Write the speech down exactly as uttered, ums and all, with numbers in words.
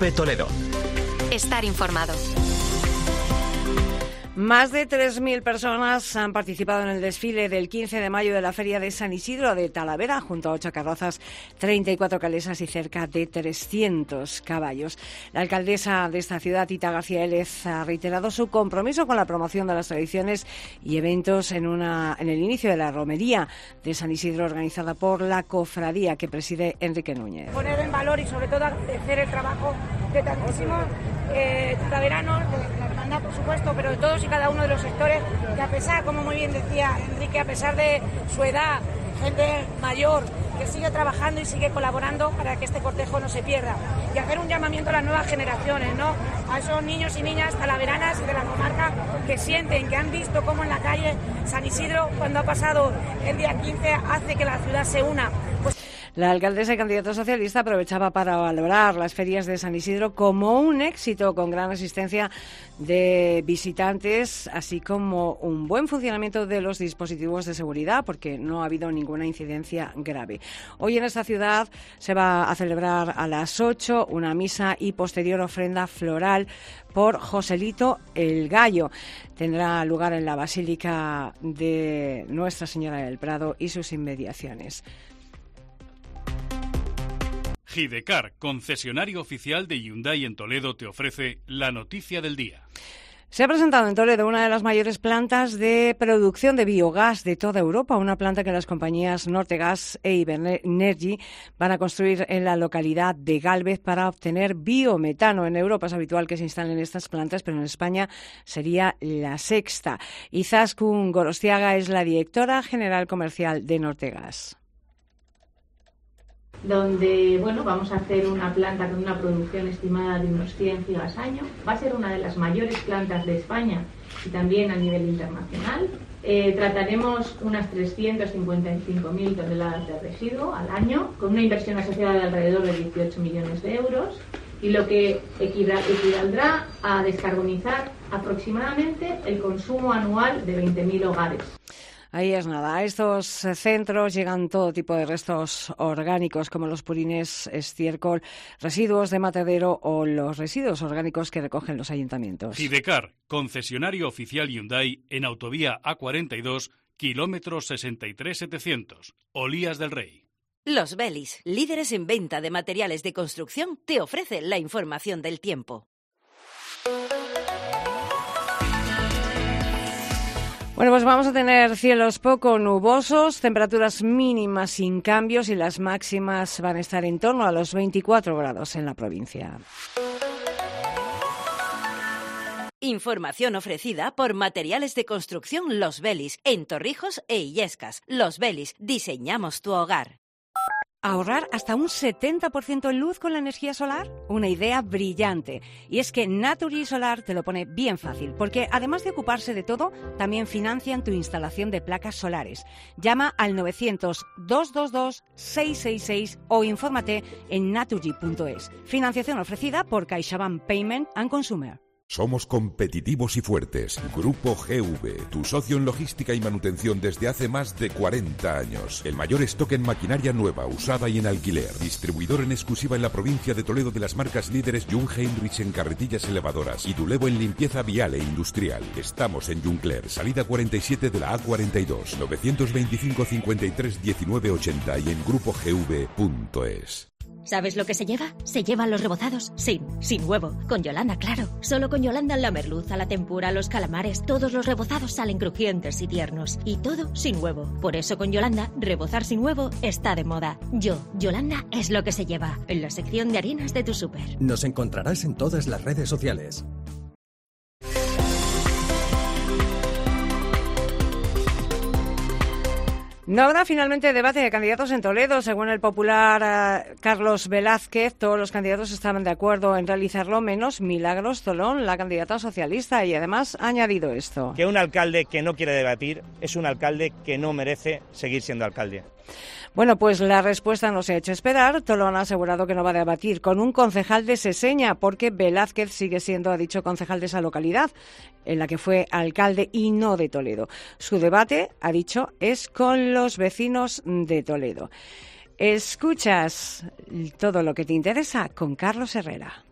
Cope Toledo. Estar informado. Más de tres mil personas han participado en el desfile del quince de mayo de la Feria de San Isidro de Talavera, junto a ocho carrozas, treinta y cuatro calesas y cerca de trescientos caballos. La alcaldesa de esta ciudad, Tita García Élez, ha reiterado su compromiso con la promoción de las tradiciones y eventos en, una, en el inicio de la romería de San Isidro, organizada por la cofradía que preside Enrique Núñez. Poner en valor y sobre todo agradecer el trabajo de tantísimos eh, talaveranos, de la hermandad por supuesto, pero de todos y cada uno de los sectores, que a pesar, como muy bien decía Enrique, a pesar de su edad, gente mayor, que sigue trabajando y sigue colaborando para que este cortejo no se pierda. Y hacer un llamamiento a las nuevas generaciones, ¿no? A esos niños y niñas talaveranas y de la comarca que sienten, que han visto cómo en la calle San Isidro, cuando ha pasado el día quince, hace que la ciudad se una. Pues la alcaldesa y candidato socialista aprovechaba para valorar las ferias de San Isidro como un éxito, con gran asistencia de visitantes, así como un buen funcionamiento de los dispositivos de seguridad, porque no ha habido ninguna incidencia grave. Hoy en esta ciudad se va a celebrar a las ocho una misa y posterior ofrenda floral por Joselito el Gallo. Tendrá lugar en la Basílica de Nuestra Señora del Prado y sus inmediaciones. Gidecar, concesionario oficial de Hyundai en Toledo, te ofrece la noticia del día. Se ha presentado en Toledo una de las mayores plantas de producción de biogás de toda Europa, una planta que las compañías Nortegas e Ibernergy van a construir en la localidad de Gálvez para obtener biometano. En Europa es habitual que se instalen estas plantas, pero en España sería la sexta. Izaskun Gorostiaga es la directora general comercial de Nortegas. Donde bueno, vamos a hacer una planta con una producción estimada de unos cien gigas año. Va a ser una de las mayores plantas de España y también a nivel internacional. Eh, trataremos unas trescientas cincuenta y cinco mil toneladas de residuo al año, con una inversión asociada de alrededor de dieciocho millones de euros, y lo que equivaldrá a descarbonizar aproximadamente el consumo anual de veinte mil hogares. Ahí es nada. A estos centros llegan todo tipo de restos orgánicos, como los purines, estiércol, residuos de matadero o los residuos orgánicos que recogen los ayuntamientos. Gidecar, concesionario oficial Hyundai en autovía A cuarenta y dos, kilómetro sesenta y tres setecientos, Olías del Rey. Los Belis, líderes en venta de materiales de construcción, te ofrecen la información del tiempo. Bueno, pues vamos a tener cielos poco nubosos, temperaturas mínimas sin cambios y las máximas van a estar en torno a los veinticuatro grados en la provincia. Información ofrecida por Materiales de Construcción Los Belis, en Torrijos e Illescas. Los Belis, diseñamos tu hogar. ¿Ahorrar hasta un setenta por ciento en luz con la energía solar? Una idea brillante. Y es que Naturgy Solar te lo pone bien fácil, porque además de ocuparse de todo, también financian tu instalación de placas solares. Llama al novecientos, doscientos veintidós, seiscientos sesenta y seis o infórmate en naturgy punto es. Financiación ofrecida por CaixaBank Payment and Consumer. Somos competitivos y fuertes. Grupo G V, tu socio en logística y manutención desde hace más de cuarenta años. El mayor stock en maquinaria nueva, usada y en alquiler. Distribuidor en exclusiva en la provincia de Toledo de las marcas líderes Jung Heinrich en carretillas elevadoras y Dulevo en limpieza vial e industrial. Estamos en Juncler, salida cuarenta y siete de la A cuarenta y dos, novecientos veinticinco, cincuenta y tres, diecinueve, ochenta y en grupo g v punto es. ¿Sabes lo que se lleva? Se llevan los rebozados sin, sin huevo. Con Yolanda, claro. Solo con Yolanda la merluza, la tempura, los calamares, todos los rebozados salen crujientes y tiernos. Y todo sin huevo. Por eso con Yolanda, rebozar sin huevo está de moda. Yo, Yolanda, es lo que se lleva. En la sección de harinas de tu súper. Nos encontrarás en todas las redes sociales. No habrá finalmente debate de candidatos en Toledo. Según el popular uh, Carlos Velázquez, todos los candidatos estaban de acuerdo en realizarlo, menos Milagros Tolón, la candidata socialista, y además ha añadido esto. Que un alcalde que no quiere debatir es un alcalde que no merece seguir siendo alcalde. Bueno, pues la respuesta no se ha hecho esperar. Tolón ha asegurado que no va a debatir con un concejal de Seseña, porque Velázquez sigue siendo, ha dicho, concejal de esa localidad, en la que fue alcalde y no de Toledo. Su debate, ha dicho, es con los vecinos de Toledo. Escuchas todo lo que te interesa con Carlos Herrera.